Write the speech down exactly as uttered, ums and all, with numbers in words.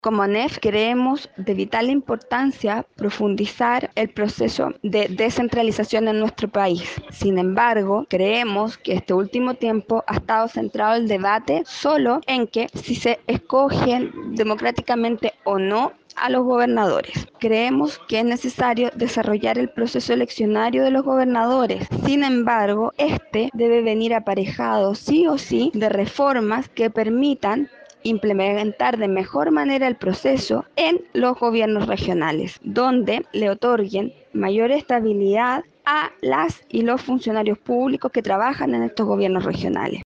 Como N E F creemos de vital importancia profundizar el proceso de descentralización en nuestro país. Sin embargo, creemos que este último tiempo ha estado centrado el debate solo en que si se escogen democráticamente o no a los gobernadores. Creemos que es necesario desarrollar el proceso eleccionario de los gobernadores. Sin embargo, este debe venir aparejado sí o sí de reformas que permitan implementar de mejor manera el proceso en los gobiernos regionales, donde le otorguen mayor estabilidad a las y los funcionarios públicos que trabajan en estos gobiernos regionales.